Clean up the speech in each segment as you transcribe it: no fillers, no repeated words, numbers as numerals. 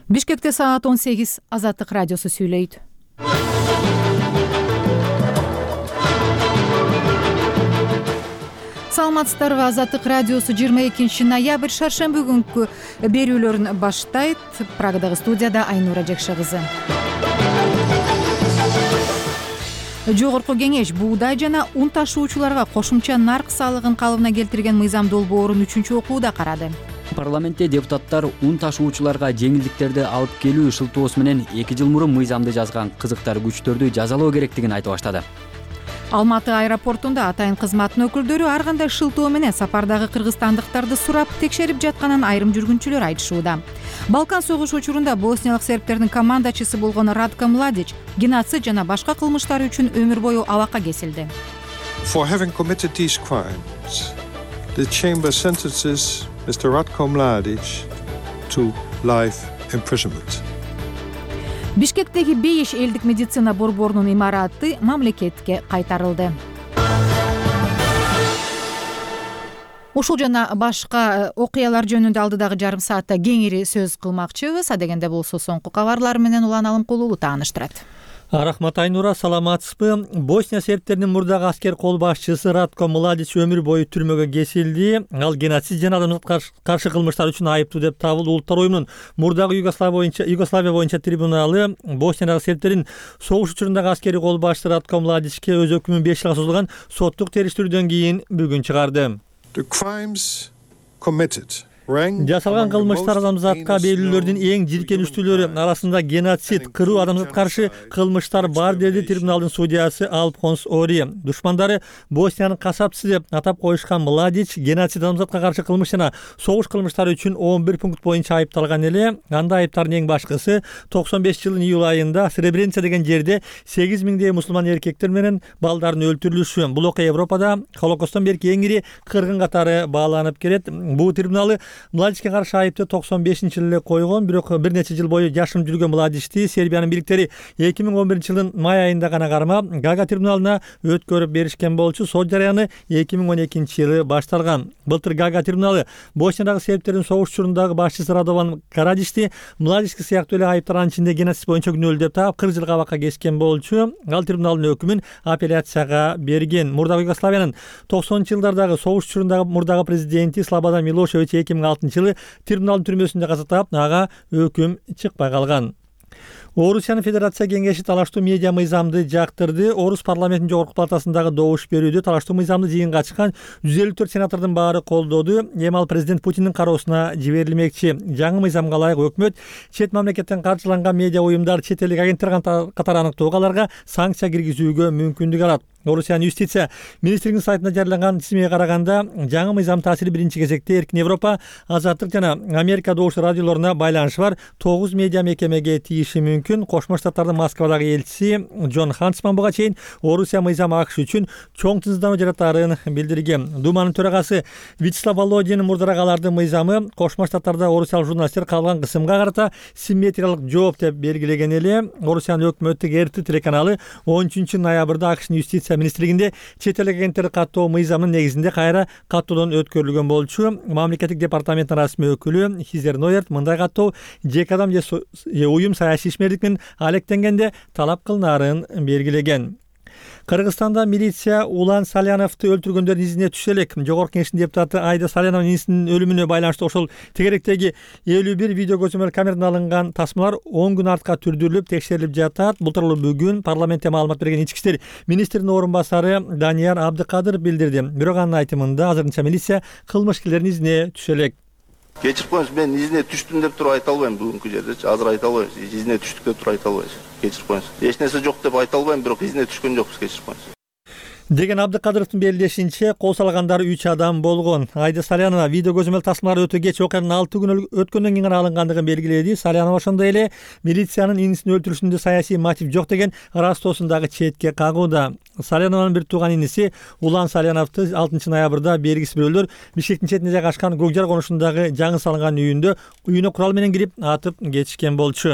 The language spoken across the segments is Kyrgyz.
Бишкекте саат 18 Азаттык радиосу сүйлөйт. Саламатсыздарбы, Азаттык радиосу 22 ноябрь шаршемби күнкү берүүлөрүн баштайт. Прагадагы студияда Айнура Жекше кызы. Жогорку кеңеш буудай жана ун ташуучуларга кошумча нарк салыгын калыбына келтирген мыйзам долбоорун 3-чү окууда карады. Парламентте депутаттар ун ташуучуларга жеңилдиктерди алып келүү шылтоосу менен 2 жыл мурун мыйзамды жазган кызыктар күчтөрдү жазалоо керектигин айтып баштады. Алматы аэропортунда атайын кызматтын өкүлдөрү ар кандай шылтоо менен сапардагы кыргызстандыктарды сурап текшерип жатканын айрым жүргүнчүлөр айтышууда. Балкан согушу учурунда босниялык сербтердин командачысы болгон Ратко Младич геноцид жана башка кылмыштары үчүн өмүр бою абакка кесилди. For having committed these crimes, the chamber sentences Mr. Ratko Mladic to life imprisonment. Бишкектеги Бейиш элдик медицина борборунун имараты мамлекетке кайтарылды. Ушул жана башка окуялар жөнүндө алдыдагы жарым саатта кеңири сөз кылмакчыбыз. Адегенде болсо соңку кабарлар менен Улан Алымкулуу тааныштырат. Рахмат Айнура, саламатсызбы? Босния сербтеринин мурдагы аскер кол башчысы Ратко Младич өмүр бою түрмөгө кесилди. Ал геноцид жана адамзатка каршы кылмыштар үчүн айыптуу деп табылды. Улуттар оюмунун мурдагы Югославия боюнча трибуналы Босниядагы сербтердин согуш учурундагы аскери кол башчысы Ратко Младичке өз өкүмүн 5 жылга созулган соттук териштирүүдөн кийин бүгүн чыгарды. The crimes committed Жасалган кылмыштар адамзатка берүүлөрдүн эң жийиркеничтүүлөрү арасында геноцид, кыруу, адамзатка каршы кылмыштар бар, деди трибуналдын судьясы Алпхонс Ори. Душмандары Босниянын касапчысы деп атап коюшкан Младич геноцид, адамзатка каршы кылмыш жана согуш кылмыштары үчүн 11 пункт боюнча айыпталган эле. Анда айыптардын эң башкысы 95 жылдын июль айында Сребреница деген жерде 8000 мусулман эркектер менен балдардын өлтүрүлүшү. Бул окуя Европада Холокосттон берки эң ири кыргын катары бааланып келет. Бул трибуналы Младичке каршы айыпты 95-жылы койгон, бирок бир нече жыл бою жашым жүргөн Младичти Сербиянын бийликтери 2011-жылдын май айында гана кармап, Гага трибуналына өткөрүп беришкен болчу. Сот жарыяны 2012-жылы башталган. Былтыр Гага трибуналы Босниядагы сербтердин согуш учурундагы башчысы Радован Карадичти Младичке сыяктуу эле айыпталган ичинде геноцид боюнча күнөөлүү деп таап 40 жылга абакка кескен болчу. Ал трибуналдын өкүмүн апелляцияга берген. Мурдагы Югославиянын 90-жылдардагы согуш учурундагы мурдагы президенти Слободан Милошевич 2006-жылы трибуналдын түрмөсүндө каза ага өкүм чыкпай калган. Орусиянын Федерация кеңеши талаштуу медиа мыйзамды жактырды. Орус парламентинин жогорку палатасындагы добуш берүүдө талаштуу мыйзамды жыйынга чыккан 154 сенатордун баары колдоду. Эми ал президент Путиндин кароосуна жиберилмекчи. Жаңы мыйзамга ылайык өкмөт чет мамлекеттен каржыланган медиа уюмдар, чет элдик агенттер катары аныктоого аларга санкция киргизүүгө мүмкүндүк алат. Орусиянын юстиция министрлигинин сайтында жарыяланган тизимге караганда, жаңы мыйзам таасири биринчи кезекте Эркин Европа, Азаттык жана Америка добуш радиолоруна байланышы бар 9 медиа мекемеге тийиши мүмкүн. Кошмо Штаттардын Москвадагы элчиси Джон Хансман буга чейин Орусия мыйзамы АКШ үчүн чоң тынчсыздануу жаратаарын билдирген. Думанын төрагасы Вячеслав Володин мурдараак алардын мыйзамы Кошмо Штаттарда орусиялык журналисттер калган кысымга карата симметриялык жооп деп белгилеген эле. Орусиянын өкмөттүк РТ телеканалы 13 ноябрда АКШнын юстиция министрлигинде чет эл агенттерди каттоо мыйзамынын негизинде кайра каттоодон өткөрүлгөн болчу. Мамлекеттик департаменттин расмий өкүлү Хизер Нойерт мындай каттоо жеке адам же уюм саясий ишмерлик менен алектенгенде талап кылынаарын белгилеген. Кыргызстанда милиция Улан Саляновду өлтүргөндөрдүн изине түшө элек. Жогорку кеңештин депутаты Айда Салянованын инисинин өлүмүнө байланыштуу ошол тегеректеги 51 видео көзөмөл камерадан алынган тасмалар 10 күн артка түрдүрүлүп текшерилип жатат. Бул тууралуу бүгүн парламентте маалымат берген ички иштер министринин орун басары Данияр Абдыкадыр билдирди. Бирок анын айтымында азырынча милиция кылмышкерлердин изине түшө элек. Кечирип коюңуз, мен изине түштүм деп туруп айта албайм бүгүнкү жердечи. Азыр айта албайм. Изине түштүк деп туруп айта албайм. Кечирип коюңуз. Эч нерсе жок деп айта албайм, бирок изине түшкөн жокпуз, кечирип коюңуз. Деген Абдыкадыровдун белгилешинче кол салгандары 3 адам болгон. Айда Салянова видео көзөмөл тасмалары өтө кеч окуянын 6 күн өткөндөн кийин гана алынгандыгын белгиледи. Салянова ошондой эле милициянын инисин өлтүрүшүндө саясий мотив жок деген растоосун дагы четке кагууда. Салянованын бир тууган иниси Улан Саляновду 6 ноябрда белгисиз бирөөлөр Бишкектин четине жайгашкан Көкжар конушундагы жаңы салынган үйүнө курал менен кирип атып кетишкен болчу.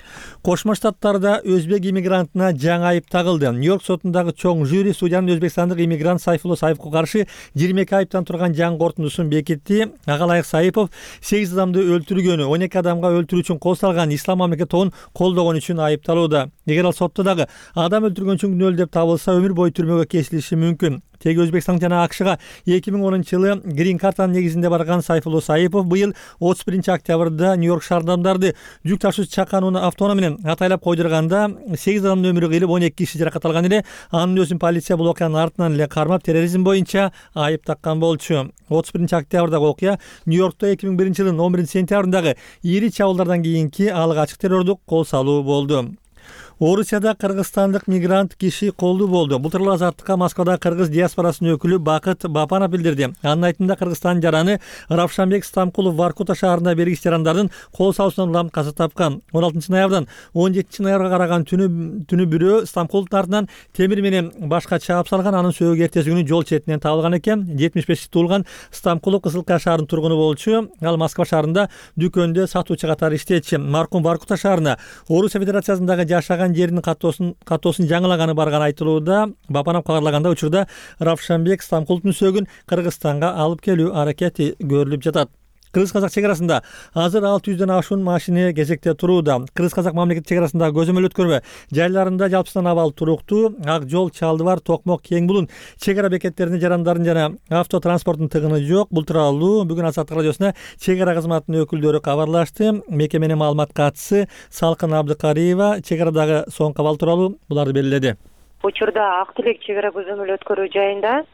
Кошмо Штаттарда өзбек иммигрантына жаңы айып тагылды. Нью-Йорк сотундагы чоң жюри судьянын өзбекстандык иммигрант Сайфулло Саиповго каршы 22 айыптан турган жаңы корутундусун бекитти. Ага ылайык Саипов 8 адамды өлтүргөнү, 12 адамга өлтүрүү үчүн кол салган, ислам мамлекет тобун колдогон үчүн айыпталууда. Эгер ал сотто дагы адам өлтүргөн үчүн күнөөлүү деп табылса, өмүр бою түрмөгө кесилиши мүмкүн. Теги Өзбекстан жана АКШга 2010-жылы грин картанын негизинде барган Сайфулло Саипов быйыл 31-октябрда Нью-Йорк шаарындагы жүк ташуучу чакан унаа автоунаа менен атайлап койдурганда 8 адамдын өмүрү кыйылып 12 киши жаракат алган эле. Анын өзүн полиция бул окуянын артынан эле кармап терроризм боюнча айып таккан болчу. 31-октябрдагы окуя Нью-Йоркто 2001-жылдын 11-сентябрындагы ири чабуулдардан кийинки алгачкы террордук кол салуу болду. Орусияда кыргызстандык мигрант киши колдуу болду. Бул тууралуу Азаттыкка Москвада кыргыз диаспорасынын өкүлү Бакыт Бапанов билдирди. Анын айтымында Кыргызстандын жараны Равшанбек Стамкулов Воркута шаарында бергис жарандардын кол салуусунан улам каза тапкан. 16-ноябрдан 17-ноябрга караган түнү бирөө Стамкуловдун артынан темир менен башка чаап салган. Анын сөөгү эртеси күнү жол четинен табылган экен. 75 туулган Стамкулов Кызылкая шаарынын тургуну болчу. Ал Москва шаарында дүкөндө сатуучу катары иштечи. Маркум Воркута шаарына Орусия Федерациясындагы жашаган жеринин каттоосун жаңылаганы барган айтылууда. Бапанов кабарлаганда учурда Равшанбек Стамкуловдун сөөгүн Кыргызстанга алып келүү аракети көрүлүп жатат. Кыргыз-казак чегарасында азыр 600дөн ашуун машина кезекте турууда. Кыргыз-казак мамлекет чегарасында көзөмөл өткөрбө жайларында жалпысынан абал туруктуу. Ак жол, Чалды бар, Токмок, Кең булун чегара бекеттеринде жарандардын жана автотранспорттун тыгыны жок. Бул тууралуу бүгүн Азаттык радиосуна чегара кызматынын өкүлдөрү кабарлашты. Мекеменин маалымат катчысы Салкын Абдыкариева чегарадагы соңку абал тууралуу буларды белгиледи. Учурда Ак Тилек чегара көзөмөл өткөрүү жайында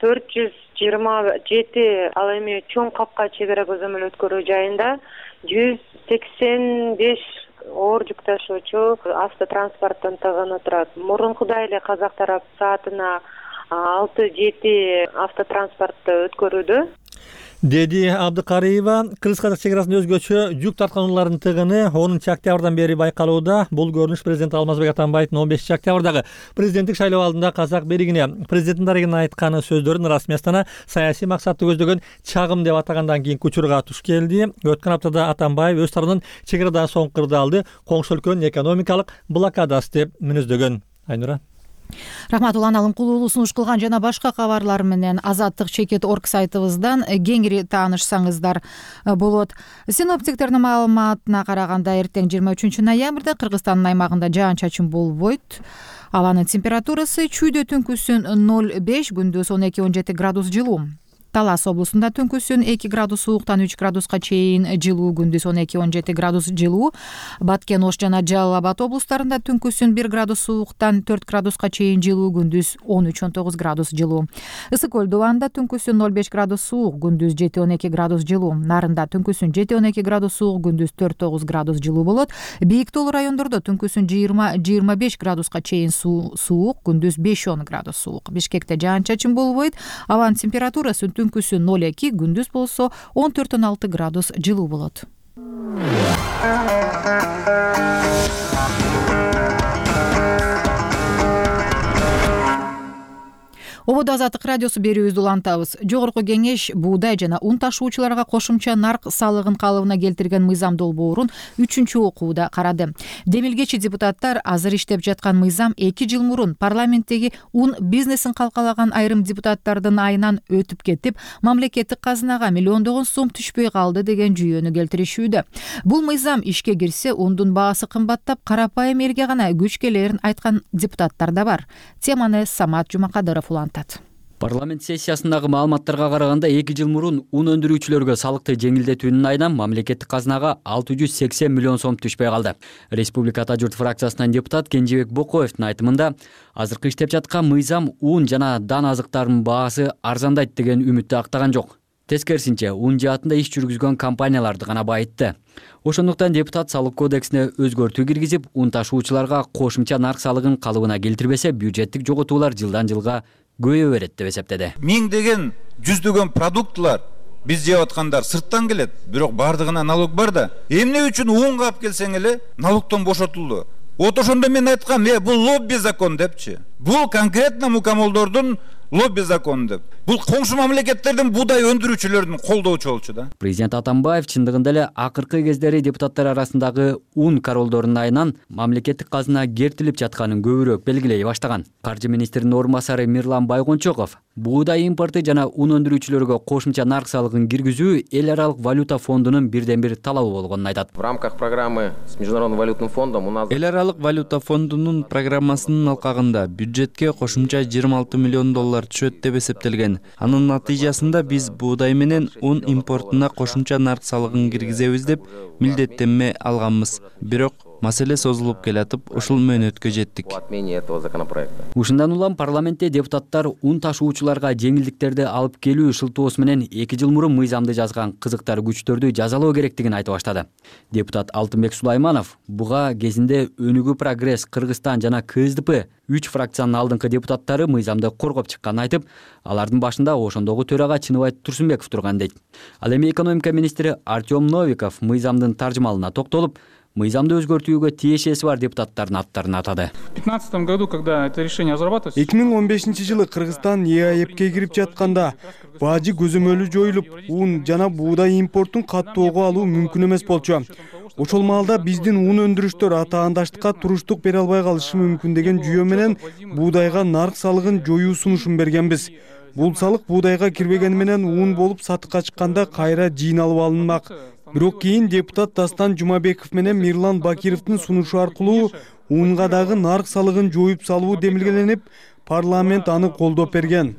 427, ал эми чоң капка чегара көзөмөл өткөрүү жайында 185 оор жүк ташуучу автотранспорттун тыгыны турат. Мурункудай эле казак тарап саатына 6-7 автотранспортто өткөрүүдө, деди Абдыкариева. Кыргыз-казак чегарасында өзгөчө жүк тарткан унаалардын тыгыны 10-октябрдан бери байкалууда. Бул көрүнүш президент Алмазбек Атамбаевдин 15-октябрдагы президенттик шайлоо алдында казак беригине президенттин дарегине айтканы сөздөрүн Расмий Астана саясий максатты көздөгөн чагым деп атагандан кийинки учурга туш келди. Өткөн аптада Атамбаев өз тарабынан чегарадагы соңку кырдаалды коңшу өлкөнүн экономикалык блокадасы деп мүнөздөгөн. Айнура. Рахмат, улан алымкулуулуу сунуш кылган жана башка кабарлар менен Азаттык.org сайтыбыздан кеңири таанышсаңыздар болот. Синоптиктердин маалыматына караганда эртең 23-ноябрда Кыргызстандын аймагында жаан-чачын болбойт. Абанын температурасы чүйдө түнкүсүн 0,5, күндүз 12-17 градус жылуу. Талас облусунда түнкүсүн 2 градус сууктан 3 градуска чейин жылуу, күндүз 12-17 градус жылуу. Баткен, Ош жана Жалал Абад облустарында түнкүсүн 1 градус сууктан 4 градуска чейин жылуу, күндүз 13-19 градус жылуу. Ысык көл дубанда түнкүсүн 0,5 градус суук, күндүз 7-12 градус жылуу. Нарында түнкүсүн 7-12 градус суук, күндүз 4-9 градус жылуу болот. Бийик тоолуу райондордо түнкүсүн 20-25 градуска чейин суук, күндүз 5-10 градус суук. Бишкекте жаан-чачын болбойт. Абанын температурасы түнкүсүн 0,2, күндүз болсо 14-16 градус жылуу болот. Ободо Азаттык радиосу берүүбүздү улантабыз. Жогорку кеңеш буудай жана ун ташуучуларга кошумча нарк салыгын калыбына келтирген мыйзам долбоорун 3-окууда карады. Демилгечи депутаттар азыр иштеп жаткан мыйзам 2 жыл мурун парламенттеги ун бизнесин калкалаган айрым депутаттардын айынан өтүп кетип, мамлекеттик казынага миллиондогон сом түшпөй калды деген жүйөнү келтиришүүдө. Бул мыйзам ишке кирсе, ундун баасы кымбаттап, карапайым элге гана күч келерин айткан депутаттар да бар. Теманы Самат Жумакадыров улантат. Парламент сессиясындагы маалыматтарга караганда 2 жыл мурун ун өндүрүүчүлөргө салыкты жеңилдетүүнүн айынан мамлекеттик казынага 680 миллион сом түшпөй калды. Республика Ата журт фракциясынан депутат Кенжебек Бокоевдин айтымында азыркы иштеп жаткан мыйзам ун жана дан азыктарынын баасы арзандайт деген үмүттү актаган жок. Тескерисинче, ун жаатында иш жүргүзгөн компанияларды гана байытты. Ошондуктан депутат салык кодексине өзгөртүү киргизип, ун ташуучуларга кошумча нарк салыгын калыбына келтирбесе, бюджеттик жоготуулар жылдан жылга көбөйө берет деп эсептеди. Миңдеген, жүздөгөн продуктулар биз жеп аткандар сырттан келет, бирок бардыгына налог бар да. Эмне үчүн унга алып келсең эле налогтон бошотулду. Вот ошондо мен айткам, бул лобби закон депчи. Бул конкретно мукамолдордун лобби закону деп. Бул коңшу мамлекеттердин буудай өндүрүүчүлөрүн колдоочу болчу да. Президент Атамбаев чындыгында эле акыркы кездери депутаттар арасындагы ун королдорунун айынан мамлекеттик казына кертилип жатканын көбүрөөк белгилей баштаган. Каржы министринин орун басары Мирлан Байгончоков буудай импорту жана ун өндүрүүчүлөргө кошумча нарк салыгын киргизүү эл аралык валюта фондунун бирден бир талабы болгонун айтат. В рамках программы с Международным валютным фондом у нас эл аралык валюта фондунун программасынын алкагында бюджетке кошумча 26 миллион доллар түшөт деп эсептелген. Анын натыйжасында биз буудай менен ун импортуна кошумча нарк салыгын киргизебиз деп милдеттенме алганбыз. Бирок маселе созулуп келатып, ушул мөөнөткө жеттик. Ушундан улам парламентте депутаттар ун ташуучуларга жеңилдиктерди алып келүү шылтоосу менен 2 жыл мурун мыйзамды жазган кызыктар күчтөрдү жазалоо керектигин айтып баштады. Депутат Алтынбек Сулайманов буга кезинде Өнүгүү Прогресс, Кыргызстан жана КСДП 3 фракциянын алдыңкы депутаттары мыйзамды коргоп чыкканын айтып, алардын башында ошондогу төрага Чыныбай Турсунбеков турган дейт. Ал эми экономика министри Артем Новиков мыйзамдын таржымалына токтолуп, мыйзамды өзгөртүүгө тиешеси бар депутаттардын аттарын атады. В 2015 году, когда это решение разрабатывалось, 2015 жылы Кыргызстан ЕАЭПке кирип жатканда бажы көзөмөлү жоюлуп, ун жана буудай импортун каттоого алуу мүмкүн эмес болчу. Ошол маалда биздин ун өндүрүштөр атаандаштыкка туруштук бере албай калышы мүмкүн деген жүйө менен буудайга нарк салыгын жоюу сунушун бергенбиз. Бул салык буудайга кирбегени менен ун болуп сатыкка чыкканда кайра жыйналып алынмак. Бирок кийин депутат Дастан Жумабеков менен Мирлан Бакировдун сунушу аркылуу унга дагы нарк салыгын жоюп салуу демилгеленип, парламент аны колдоп берген.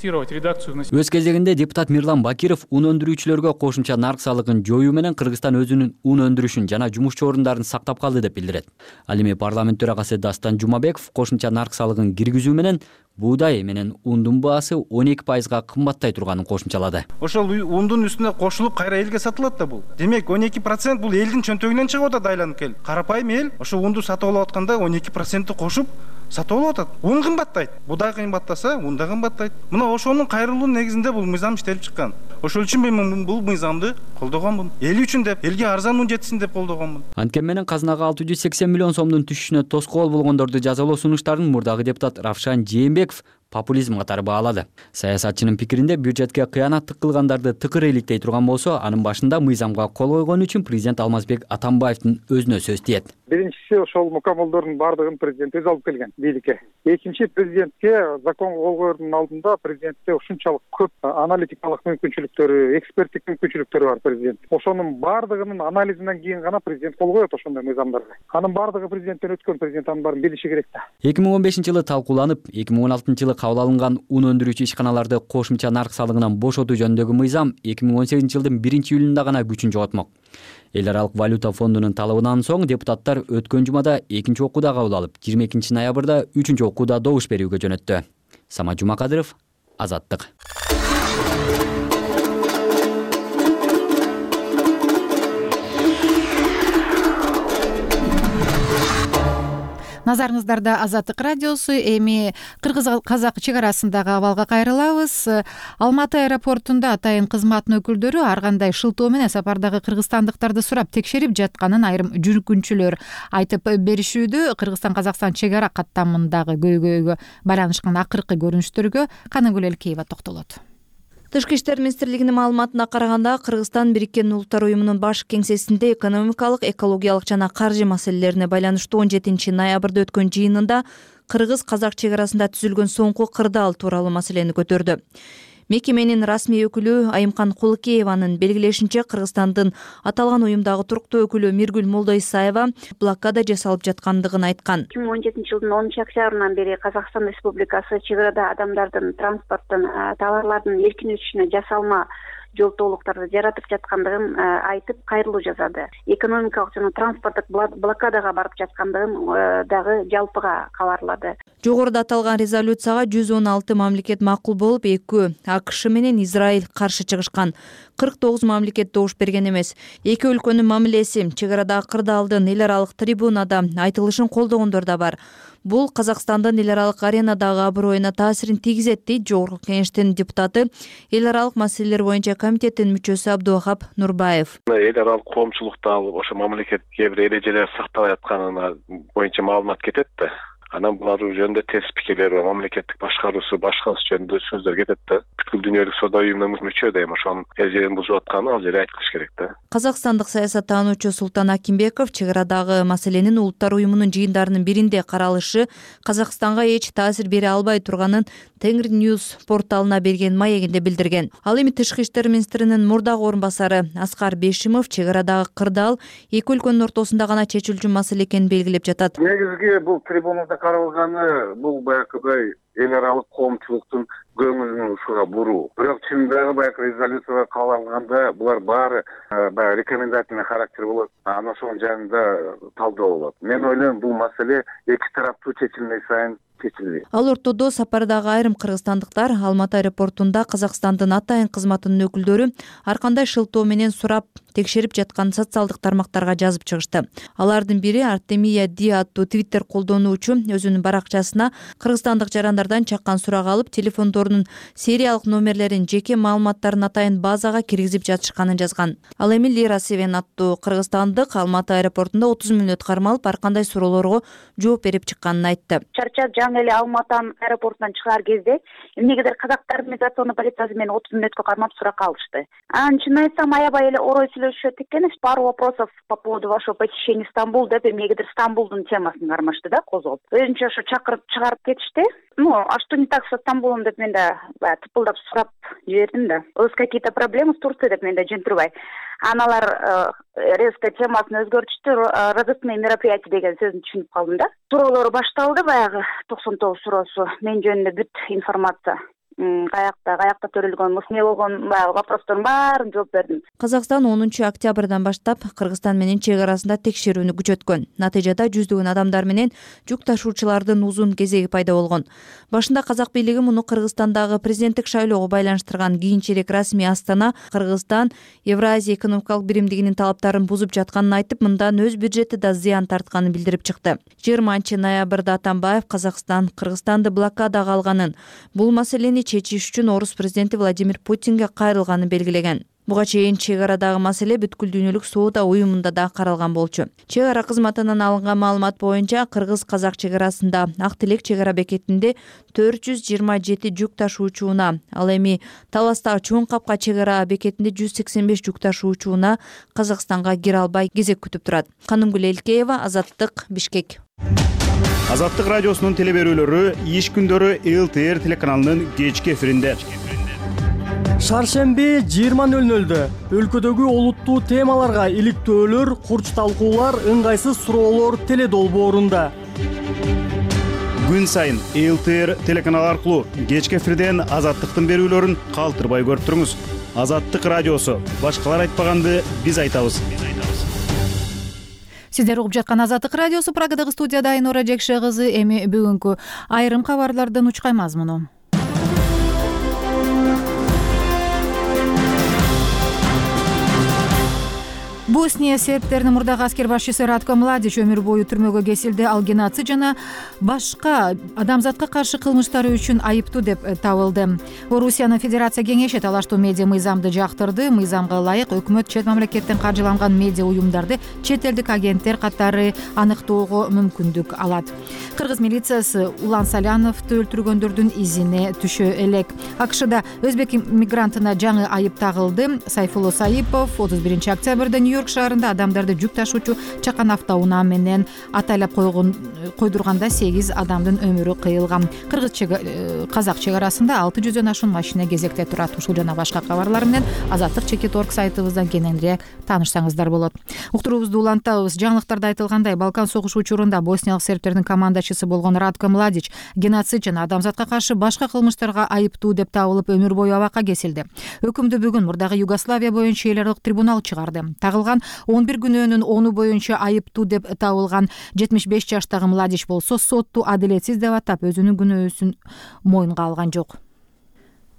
Өз кезегинде депутат Мирлан Бакиров ун өндүрүүчүлөргө кошумча нарк салыгын жоюу менен Кыргызстан өзүнүн ун өндүрүшүн жана жумушчу орундарын сактап калды деп билдирет. Ал эми парламент төрагасы Дастан Жумабеков кошумча нарк салыгын киргизүү менен буудай менен ундун баасы 12%га кымбаттай турганын кошумчалады. Ошол ундун үстүнө кошулуп кайра элге сатылат да бул. Демек 12% бул элдин чөнтөгүнөн чыгып атат айланып келип. Карапайым эл ошо унду сатып алып атканда 12% кошуп сатып алып атат. Un кымбаттайт. Будай кымбаттаса, un да кымбаттайт. Мына ошонун кайрылуунун негизинде бул мыйзам иштелип чыккан. Ошол үчүн мен бул мыйзамды колдогонмун. Эл үчүн деп, элге арзан un жетсин деп колдогонмун. Анткени менен казынага 680 миллион сомдун түшүшүнө тоскоол болгондорду жазалоо сунуштарын мурдагы депутат Равшан Жээнбеков популизм катары баалады. Саясатчынын пикиринде бюджетке кыянаттык кылгандарды тыкыр иликтей турган болсо, анын башында мыйзамга кол койгон үчүн президент Алмазбек Атамбаевдин өзүнө сөз тиет. Биринчиси ошол мукаммалдардын бардыгын президент өзү алып келген бийликке. Экинчи, президентке закон кол коюунун алдында президентте ушунчалык көп аналитикалык мүмкүнчүлүктөрү, эксперттик мүмкүнчүлүктөрү бар президент. Ошонун бардыгынын анализинен кийин гана президент кол коет ошондой мыйзамдарга. Анын бардыгы президенттен өткөн, президент анын баарын билиши керек да. 2015 жылы талкууланып, 2016 жылы кабыл алынган un өндүрүүчү ишканаларды кошумча нарк салыгынан бошотуу жөнүндөгү мыйзам 2018 жылдын 1-июлунда гана күчүн жоготмок. Эл аралык валюта фондунун талабынан соң депутаттар өткөн жумада 2-чи окууда кабыл алып, 22 ноябрда 3-чү окууда добуш берүүгө жөнөттү. Самат Жумакадыров, Азаттык. Назарыңыздарда Азаттык радиосу. Эми кыргыз-казак чек арасындагы абалга кайрылабыз. Алматы аэропортунда атайын кызматтын өкүлдөрү ар кандай шылтоо менен сапардагы кыргызстандыктарды сурап текшерип жатканын айрым жүргүнчүлөр айтып беришүүдө. Кыргызстан-Казакстан чек ара каттамындагы көйгөйгө байланышкан акыркы көрүнүштөргө Каныгүл Элкеева токтолот. Тышкы иштер министрлигинин маалыматына караганда, Кыргызстан Бириккен Улуттар уюмунун баш кеңсесинде экономикалык, экологиялык жана каржы маселелерине байланыштуу 17 ноябрда өткөн жыйынында кыргыз-казак чек арасында түзүлгөн соңку кырдаал тууралуу маселени көтөрдү. Мекеменин расмий өкүлү Айымкан Кулыкееванын белгилешинче, Кыргызстандын аталган уюмдагы туруктуу өкүлү Миргүл Молдоисаева блокада жасалып жаткандыгын айткан. 2017 жылдын 10 октябрынан бери Казакстан Республикасы чек арада адамдардын, транспорттун, товарлардын эркин өтүшүнө жасалма жолтоолуктарды жаратып жаткандыгын айтып кайрылуу жасады. Экономикалык жана транспорттук блокадага барып жаткандыгын дагы жалпыга кабарлады. Жогоруда аталган резолюцияга 116 мамлекет макул болуп, 2 АКШ менен Израиль каршы чыгышкан. 49 мамлекет добуш берген эмес. Эки өлкөнүн мамилеси чек арадагы кырдаалдын эл аралык трибунада айтылышын колдогондор да бар. Бул Казакстандын эл аралык аренадагы аброюна таасирин тийгизет дейт Жогорку Кеңештин депутаты, эл аралык маселелер боюнча комитеттин мүчөсү Абдувахап Нурбаев. Эл аралык коомчулукта ошо мамлекет кээ бир эрежелер сакталып атканына боюнча маалымат кетет да. Анан булар жөнүндө терс пикирлер бар, мамлекеттик башкаруусу башкасы жөнүндө сөздөр кетет да. Бүткүл дүйнөлүк соода уюмуна мүчө да эми ошонун эрежелерин бузуп атканы ал жерде айтылыш керек да. Казакстандык саясаттануучу Султан Акимбеков чек арадагы маселенин Улуттар уюмунун жыйындарынын биринде каралышы Казакстанга эч таасир бере албай турганын Tengri News порталына берген маегинде билдирген. Ал эми Тышкы иштер министринин мурдагы орун басары Аскар Бешимов чек арадагы кырдаал эки өлкөнүн ортосунда гана чечилчү маселе экенин белгилеп жатат. Негизги бул трибунада каралганы бул баягыдай эл аралык коомчулуктун көңүлүн ушуга буруу. Бирок чындыгы баягы резолюцияга кабыл булар баары баягы рекомендательный характер болот. Анан ошонун жанында талдоо болот. Мен ойлойм бул маселе эки тараптуу чечилмей сайын чечилбейт. Ал ортодо сапардагы айрым кыргызстандыктар Алматы аэропортунда Казакстандын атайын кызматынын өкүлдөрү ар кандай шылтоо менен сурап текшерип жаткан социалдык тармактарга жазып чыгышты. Алардын бири Артемия Ди аттуу Twitter колдонуучу өзүнүн баракчасына кыргызстандык жарандардан чаккан сурак алып, телефондорунун сериялык номерлерин, жеке маалыматтарын атайын базага киргизип жатышканын жазган. Ал эми Лира Севен аттуу кыргызстандык Алматы аэропортунда 30 мүнөт кармалып, ар кандай суроолорго жооп берип чыкканын айтты. Чарчап жаңы эле Алматы аэропортунан чыгар кезде эмнегедир казактар миграционный полициясы мени 30 мүнөткө кармап сурак алышты. Анан чын айтсам аябай эле орой сүйлөшүшөт экен. Пару вопросов по поводу вашего посещения Стамбул деп эмнегедир Стамбулдун темасын кармашты да, козголуп. Өзүнчө ошо чакырып чыгарып кетишти. А что не так со Стамбулом деп мен да тыпылдап сурап жибердим да. У вас какие-то проблемы с Турцией деп мен да жөн турбай. Аналар резко темасын өзгөртүштү, разыскные мероприятия деген сөзүн түшүнүп калдым да. Суроолор башталды, баягы 99 суроосу мен жөнүндө бүт информация. Каякта төрөлгөн, эмне болгон вопростордун баарын жооп бердим. Казакстан 10 октябрдан баштап Кыргызстан менен чек арасында текшерүүнү күчөткөн. Натыйжада жүздөгөн адамдар менен жүк ташуучулардын узун кезеги пайда болгон. Башында казак бийлиги муну Кыргызстандагы президенттик шайлоого байланыштырган. Кийинчерээк расмий Астана Кыргызстан Евразия экономикалык биримдигинин талаптарын бузуп жатканын айтып, мындан өз бюджети да зыян тартканын билдирип чыкты. 20 ноябрда Атамбаев Казакстан Кыргызстанды блокадага алганын, бул маселени чечиш үчүн орус президенти Владимир Путинге кайрылганын белгилеген. Буга чейин чек арадагы маселе бүткүл дүйнөлүк соода уюмунда да каралган болчу. Чек ара кызматынан алынган маалымат боюнча кыргыз-казак чек арасында Ак Тилек чек ара бекетинде 427 жүк ташуучуна, ал эми Таластагы Чоң Капка чек ара бекетинде 185 жүк ташуучуна Казакстанга кире албай кезек күтүп турат. Канымгүл Элкеева, Азаттык, Бишкек. Азаттык радиосунун телеберүүлөрү иш күндөрү ЛТР телеканалынын кечки эфиринде. Шаршемби 20:00-дө өлкөдөгү олуттуу темаларга иликтөөлөр, курч талкуулар, ыңгайсыз суроолор теледолбоорунда. Күн сайын ЛТР телеканалы аркылуу кечки эфирден Азаттыктын берүүлөрүн калтырбай көрүп туруңуз. Азаттык радиосу. Башкалар айтпаганды биз айтабыз. Сиздер угуп жаткан Азаттык радиосу. Прагадагы студияда Айнура Жекше кызы. Эми бүгүнкү айрым кабарлардын учкай мазмуну. Босния сербтеринин мурдагы аскер башчысы Ратко Младич өмүр бою түрмөгө кесилди. Ал геноцид жана башка адамзатка каршы кылмыштары үчүн айыптуу деп табылды. Орусиянын Федерация кеңеши талаштуу медиа мыйзамды жактырды. Мыйзамга ылайык өкмөт чет мамлекеттен каржыланган медиа уюмдарды чет элдик агенттер катары аныктоого мүмкүндүк алат. Кыргыз милициясы Улан Саляновду өлтүргөндөрдүн изине түшө элек. АКШда өзбек мигрантына жаңы айып тагылды. Сайфулло Саипов 31 октябрда Нью-Йорк шаарында адамдарды жүк ташуучу чакан автоунаа менен атайлап койдурганда 8 адамдын өмүрү кыйылган. Кыргыз-казак чек арасында 600дөн ашуун машина кезекте турат. Ушул жана башка кабарлар менен Азаттык.org сайтыбыздан кененирээк таанышсаңыздар болот. Уктуруубузду улантабыз. Жаңылыктарда айтылгандай, Балкан согушу учурунда босниялык сербтердин командачысы болгон Ратко Младич геноцид жана адамзатка каршы башка кылмыштарга айыптуу деп табылып өмүр бою абакка кесилди. Өкүмдү бүгүн мурдагы Югославия боюнча эл аралык трибунал чыгарды. Тагылган 11 күнөөнүн 10 боюнча айыптуу деп табылган 75 жаштагы Младич болсо сотту адилетсиз деп атап өзүнүн күнөөсүн моюнга алган жок.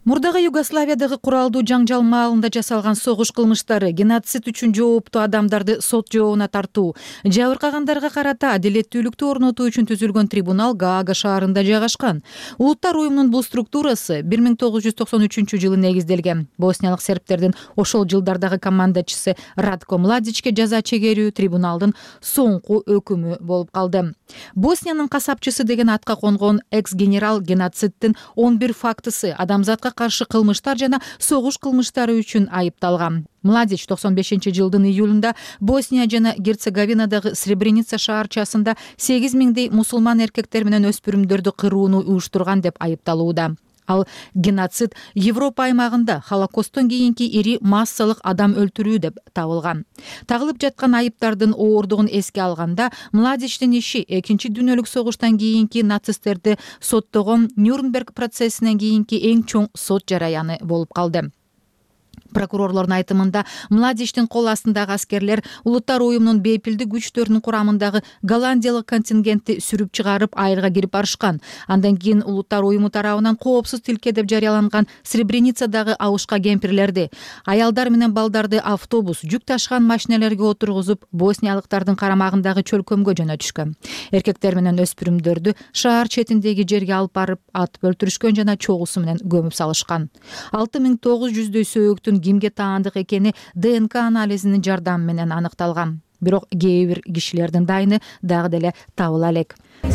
Мурдагы Югославиядагы куралдуу жаңжал маалында жасалган согуш кылмыштары, геноцид үчүн жооптуу адамдарды сот жообуна тартуу, жабыркагандарга карата адилеттүүлүктү орнотуу үчүн түзүлгөн трибунал Гаага шаарында жайгашкан. Улуттар уюмунун бул структурасы 1993 жылы негизделген. Босниялык сербтердин ошол жылдардагы командачысы Радко Младичке жаза чегерүү трибуналдын соңку өкүмү болуп калды. Босниянын касапчысы деген атка конгон экс-генерал геноциддин 11 фактысы адамзатка каршы кылмыштар жана согуш кылмыштары үчүн айыпталган. Младич 95 жылдын июлунда Босния жана Герцеговинадагы Сребреница шаарчасында 8000дей мусулман эркектер менен өспүрүмдөрдү кырууну уюштурган деп айыпталууда. Ал геноцид Европа аймагында Холокосттон кийинки ири массалык адам өлтүрүү деп табылган. Тагылып жаткан айыптардын ооругун эске алганда, Младичтин иши Экинчи дүйнөлүк согуштан кийинки нацисттерди соттогон Нюрнберг процессинен кийинки эң чоң сот жараяны болуп калды. Прокурорлордун айтымында Младичтин кол астындагы аскерлер улуттар уюмунун бейпилдик күчтөрүнүн курамындагы голландиялык контингентти сүрүп чыгарып айылга кирип барышкан. Андан кийин улуттар уюму тарабынан коопсуз тилке деп жарыяланган Сребреницадагы абышка кемпирлерди, аялдар менен балдарды автобус, жүк ташыган машинелерге отургузуп, босниялыктардын карамагындагы чөлкөмгө жөнөтүшкөн. Эркектер менен өспүрүмдөрдү шаар четиндеги жерге алып барып атып өлтүрүшкөн жана чогусу менен көмүп салышкан. 6900 сөөктүн кимге таандык экени ДНК анализинин жардамы менен аныкталган. Бирок кээ бир кишилердин дайыны дагы деле табыла элек.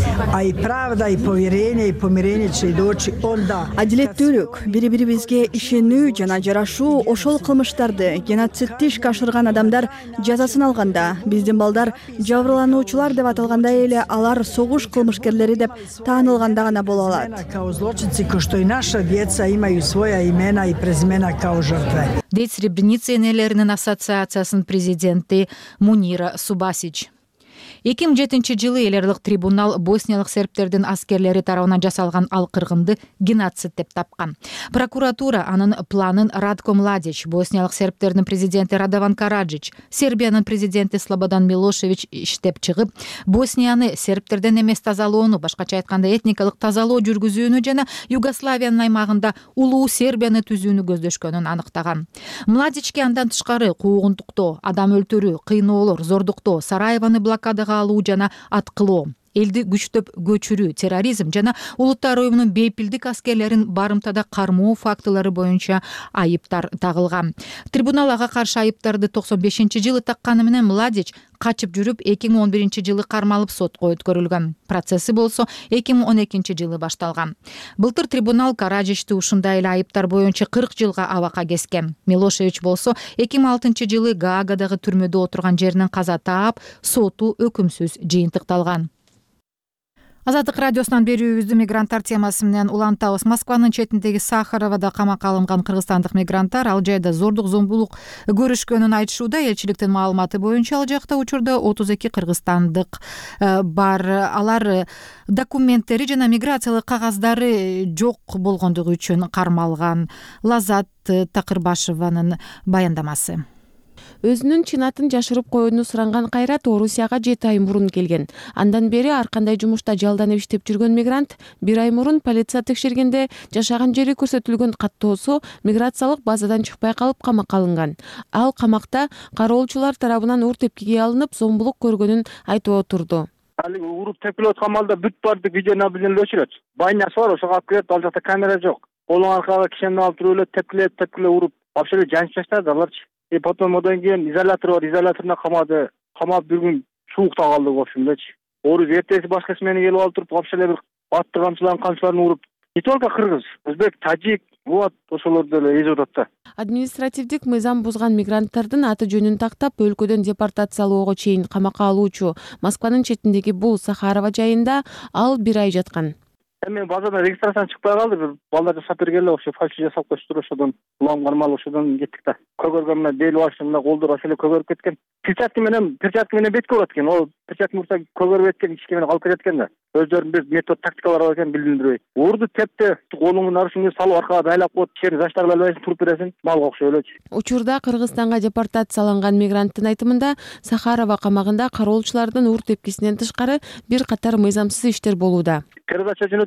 Адилеттүүлүк, бири-бирибизге ишенүү жана жарашуу ошол кылмыштарды, геноцидти ишке ашырган адамдар жазасын алганда, биздин балдар жабырлануучулар деп аталгандай эле алар согуш кылмышкерлери деп таанылганда гана боло алат. Дейт Сребреница энелеринин ассоциациясынын президенти Мунира Субасич. 2007 жылы эл аралык трибунал босниялык сербтердин аскерлери тарабынан жасалган ал кыргынды геноцид деп тапкан. Прокуратура анын планын Радко Младич, босниялык сербтердин президенти Радован Караджич, Сербиянын президенти Слободан Милошевич иштеп чыгып, Боснияны сербтерден эмес тазалоону, башкача айтканда этникалык тазалоо жүргүзүүнү жана Югославиянын аймагында улуу Сербияны түзүүнү көздөшкөнүн аныктаган. Младичке андан тышкары куугунтуктоо, адам өлтүрүү, кыйноолор, зордуктоо, Сараеваны блокадага алуу жана аткылоо, элди күчтөп көчүрүү, терроризм жана улуттар уюмунун бейпилдик аскерлерин барымтада кармоо фактылары боюнча айыптар тагылган. Трибунал ага каршы айыптарды 95 жылы такканы менен Младич качып жүрүп 2011 жылы кармалып сотко өткөрүлгөн. Процесси болсо 2012 жылы башталган. Былтыр трибунал Караджичти ушундай эле айыптар боюнча 40 жылга абакка кескен. Милошевич болсо 2006 жылы Гаагадагы түрмөдө отурган жеринен каза таап, соту өкүмсүз жыйынтыкталган. Азаттык радиосунан берүүбүздү мигранттар темасы менен улантабыз. Москванын четиндеги Сахаровада камакка алынган кыргызстандык мигранттар ал жайда зордук зомбулук көрүшкөнүн айтышууда. Элчиликтин маалыматы боюнча ал жакта учурда 32 кыргызстандык бар. Алар документтери жана миграциялык кагаздары жок болгондугу үчүн кармалган. Лазат Такырбашеванын баяндамасы. Өзүнүн чын атын жашырып коюуну суранган Кайрат Орусияга 7 ай мурун келген. Андан бери ар кандай жумушта жалданып иштеп жүргөн мигрант 1 ай мурун полиция текшергенде жашаган жери көрсөтүлгөн каттоосу миграциялык базадан чыкпай калып камакка алынган. Ал камакта кароолчулар тарабынан оор тепкиге алынып, зомбулук көргөнүн айтып отурду. Алиги уруп тепкилеп аткан малда бүт барды видеонаблюдение өчүрөт. Байнасы бар, ошого алып келет, ал жакта камера жок. Колун аркага кишени алып туруп эле тепкилеп уруп, вообще эле жанчып таштады аларчы. Потом одан кийин изолятор бар, изоляторуна камады. Камап бир күн суукта калдык в общем-дачы. Орус эртеси башка смене келип алып туруп, вообще эле бир батты камчыларын уруп. Не только кыргыз, өзбек, тажик, вот ошолорду эле эзип атат да. Административдик мыйзам бузган мигранттардын аты жөнүн тактап, өлкөдөн депортациялоого чейин камакка алуучу Москванын четиндеги бул Сахарова жайында ал 1 ай жаткан. Мен базадан регистрациядан чыкпай калды, бир балдар жасап бергенле, вообще фальши жасап коюштур, ошодон улам кармалып ошодон кеттик да. Көгөргөн бел башымда колдор вообще эле көгөрүп кеткен. Перчатка менен бетке урат экен. Ол перчатка урса көгөрүп кеткен, ичке менен калып кетет экен да. Өздөрүнүн бир метод тактикалары бар экен, билдирбей. Урду тепти, колуңдун арышыңды салып аркага байлап коет, черни заштагы албайсың, туруп бересиң, малга окшоп элечи. Учурда Кыргызстанга депортацияланган мигранттын айтымында Сахарова камагында кароолчулардын ур тепкисинен тышкары бир катар мыйзамсыз иштер болууда. Передача жөнөтүп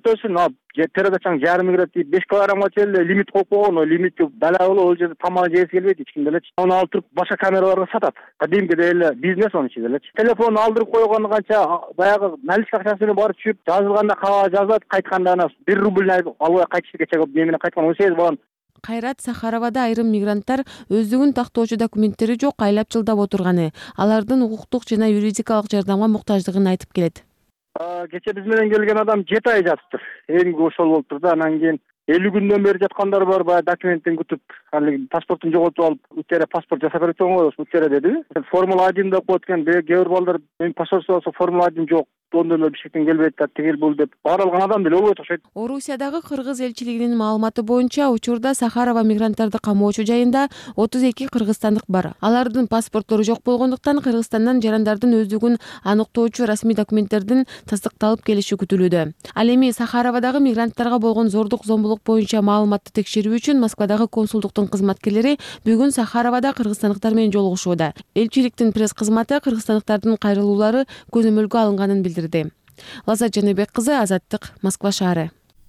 өтөсүн, передачаң жарым кирет дейт, 5 килограммга чейин лимит коюп койгон, о лимитти бала болуп, ал жерде тамак жегиси келбейт, эч ким делечи. Аны алып туруп башка камераларга сатат. Кадимки эле бизнес анын ичинде элечи. Телефон алдырып койгону канча баягы наличка акчасы менен барып түшүп, жазылганда кагаз жазат, кайтканда ана 1 рубль албай кайтышкече менен кайткан 18 баланы. Кайрат Сахаровада айрым мигранттар өздүгүн тактоочу документтери жок айлап жылдап отурганы, алардын укуктук жана юридикалык жардамга муктаждыгын айтып келет. Кече биз менен келген адам 7 ай жатыптыр. Эң көп ошол болуптур да. Анан кийин 50 күндөн бери жаткандар бар, баягы документтин күтүп, али паспортун жоготуп алып, үттере паспорт жасап берет го, үттере деди. Формула 1 деп коет экен, кээ бир балдар мен паспортсуз алса формула 1 жок. Ондой Бишкектен келбейт да, тигил бул деп бааралган адам деле болбойт окшойт. Орусиядагы кыргыз элчилигинин маалыматы боюнча учурда Сахарова мигранттарды камоочу жайында 32 кыргызстандык бар. Алардын паспорттору жок болгондуктан Кыргызстандан жарандардын өздүгүн аныктоочу расмий документтердин тастыкталып келиши күтүлүүдө. Ал эми Сахаровадагы мигранттарга болгон зордук зомбулук боюнча маалыматты текшерүү үчүн Москвадагы консулдуктун кызматкерлери бүгүн Сахаровада кыргызстандыктар менен жолугушууда. Элчиликтин пресс кызматы кыргызстандыктардын кайрылуулары көзөмөлгө алынганын билдирди. Лаззат Жаныбек кызы, Азаттык, Москва шаары.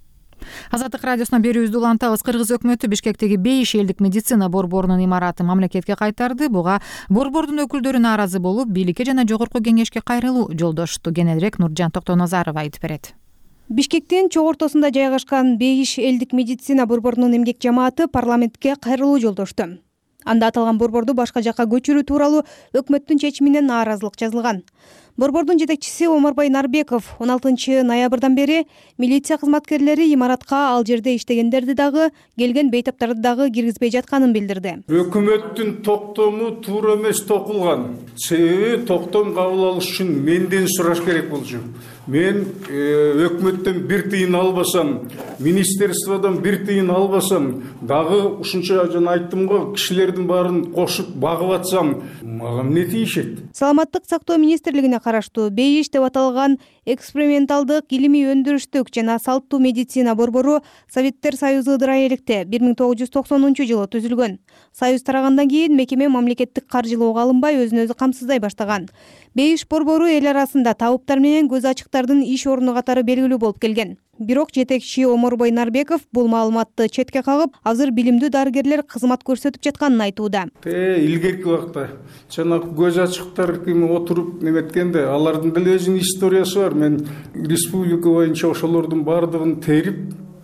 Азаттык радиосуна берүүбүздү улантабыз. Кыргыз өкмөтү Бишкектеги Бейиш элдик медицина борборунун имаратын мамлекетке кайтарды. Буга борбордун өкүлдөрү нааразы болуп, бийликке жана жогорку кеңешке кайрылуу жолдошту. Кененирээк Нуржан Токтоназаров айтып берет. Бишкектин чогортосунда жайгашкан Бейиш элдик медицина борборунун эмгек жамааты парламентке кайрылуу жолдошту. Анда аталган борборду башка жакка көчүрүү тууралуу өкмөттүн чечимине нааразылык жазылган. Борбордун жетекчиси Омарбай Нарбеков 16 ноябрдан бери милиция кызматкерлери имаратка ал жерде иштегендерди дагы, келген бейтаптарды дагы киргизбей жатканын билдирди. Өкмөттүн токтому туура эмес токулган. Себеби токтом кабыл алыш үчүн менден сураш керек болчу. Мен өкмөттөн бир тыйын албасам, министерстводон бир тыйын албасам, дагы ушунча жана айттым го, кишилердин баарын кошуп багып атсам, мага эмне тийишет? Саламаттык сактоо министрлигине караштуу Бейиш деп аталган эксперименталдык, илимий өндүрүштүк жана салттуу медицина борбору Советтер Союзу ыдырай электе 1990-жылы түзүлгөн. Союз тарагандан кийин мекеме мамлекеттик каржылоого алынбай өзүн өзү камсыздай баштаган. Бейиш борбору эл арасында табыптар менен көз ачыктардын иш орну катары белгилүү болуп келген. Бирок жетекчи Омарбай Нарбеков бул маалыматты четке кагып, азыр билимдүү дарыгерлер кызмат көрсөтүп жатканын айтууда. Илгерки убакта жанагы көз ачыктар ким отуруп неметкенде, алардын деле өзүнүн историясы бар. Мен республика боюнча ошолордун баардыгын терип,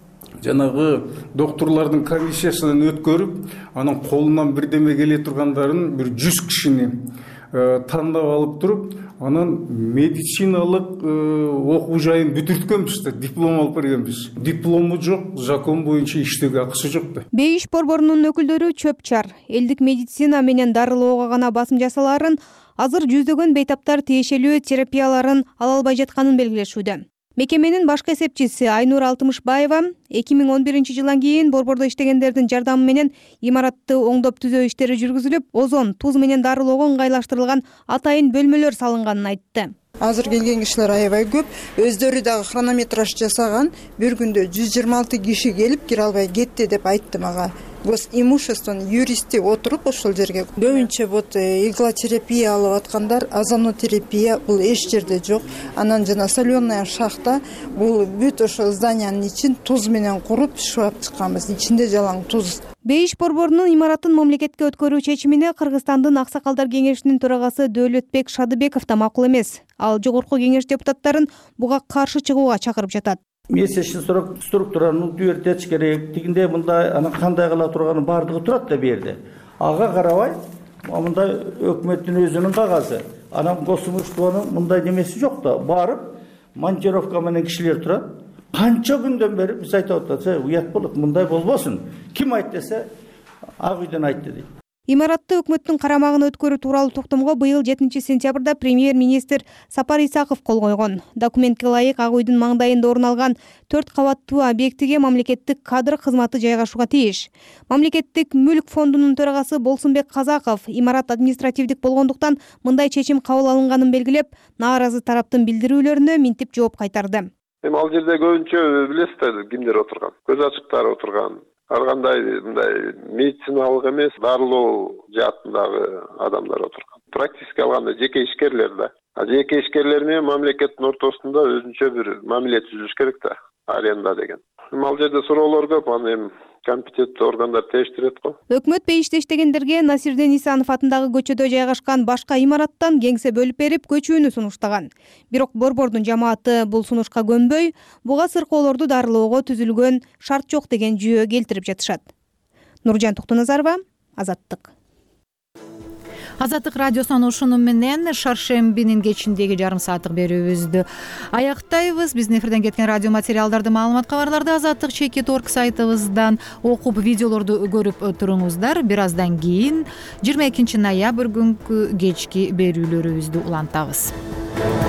жанагы докторлордун комиссиясынан өткөрүп, анын колунан бирдеме келе тургандарын бир 100 кишини тандап алып туруп, анан медициналык окуу жайын бүтүрткөнбүз да, диплом алып бергенбиз. Диплому жок, закон боюнча иштөөгө акысы жок да. Бейиш борборунун өкүлдөрү чөп-чар, элдик медицина менен дарылоого гана басым жасалаарын, азыр жүздөгөн бейтаптар тиешелүү терапияларын ала албай жатканын белгилешүүдө. Мекеменин башкы эсепчиси Айнур Алтымышбаева 2011-жылдан кийин борбордо иштегендердин жардамы менен имаратты оңдоп түзөө иштери жүргүзүлүп, озон, туз менен дарылоого ыңгайлаштырылган атайын бөлмөлөр салынганын айтты. Азыр келген кишилер аябай көп, өздөрү дагы хронометраж жасаган, бир күндө 126 киши келип кире албай кетти деп айтты мага. Госимуществонун юристи отуруп ошол жерге көбүнчө иглотерапия алып аткандар, озонотерапия бул эч жерде жок. Анан жана соленая шахта бул бүт ошо зданиянын ичин туз менен куруп шуап чыкканбыз. Ичинде жалаң туз. Бейиш борборунун имаратын мамлекетке өткөрүү чечимине Кыргызстандын Аксакалдар кеңешинин төрагасы Дөөлөтбек Шадыбеков да макул эмес. Ал жогорку кеңеш депутаттарын буга каршы чыгууга чакырып жатат. Месячный структураны утвертетиш керек. Тигинде мындай анан кандай кыла турганын бардыгы турат да берди. Ага карабай, мындай өкмөттүн өзүнүн кагазы. Анан госимуществонун мындай немеси жок да, барып монтировка менен кишилер турат. Канча күндөн бери биз айтып атабыз, уят болот, мындай болбосун. Ким айт десе, Ак үйдөн айтты дейт. Имаратты өкмөттүн карамагына өткөрүү тууралуу токтомго быйыл 7-сентябрда премьер-министр Сапар Исаков кол койгон. Документке ылайык Ак үйдүн маңдайында орун алган 4 кабаттуу объектиге мамлекеттик кадр кызматы жайгашууга тийиш. Мамлекеттик мүлк фондунун төрагасы Болсунбек Казаков имарат административдик болгондуктан мындай чечим кабыл алынганын белгилеп, нааразы тараптын билдирүүлөрүнө минтип жооп кайтарды. Эми ал жерде көбүнчө билесиздер кимдер отурган? Көз ачыктар отурган. Ар кандай мындай медициналык эмес, дарылоо жаатындагы адамдар отурган. Практически алганда жеке ишкерлер да. Жеке ишкерлер менен мамлекеттин ортосунда өзүнчө бир мамиле түзүлүш керек да. аренда деген. Ал жерде суроолор көп, аны эми компетенттүү органдар тештирет го. Өкмөт бейиште иштегендерге Насирдин Исанов атындагы көчөдө жайгашкан башка имараттан кеңсе бөлүп берип, көчүүнү сунуштаган. Бирок Борбордун жамааты бул сунушка көнбөй, буга сыркоолорду дарылоого түзүлгөн шарт жок деген жүйө келтирип жатышат. Нуржан Токтоназарова, Азаттык. Азаттык радиосунун ушуну менен шаршембинин кечиндеги жарым сааттык берүүбүздү аяктайбыз. Биздин эфирден кеткен радио материалдарды, маалымат, кабарларды azattik.org сайтыбыздан окуп, видеолорду көрүп туруңуздар. Бир аздан кийин 22 ноябрь күнкү кечки берүүлөрүбүздү улантабыз.